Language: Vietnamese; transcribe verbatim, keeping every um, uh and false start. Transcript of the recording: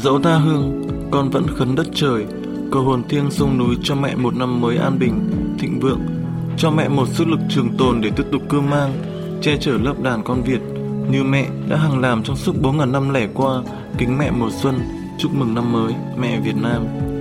Dẫu tha hương, con vẫn khấn đất trời, cầu hồn thiêng sông núi cho mẹ một năm mới an bình, thịnh vượng, cho mẹ một sức lực trường tồn để tiếp tục cưu mang, che chở lớp đàn con Việt, như mẹ đã hằng làm trong suốt bốn ngàn năm lẻ qua. Kính mẹ mùa xuân, chúc mừng năm mới, mẹ Việt Nam.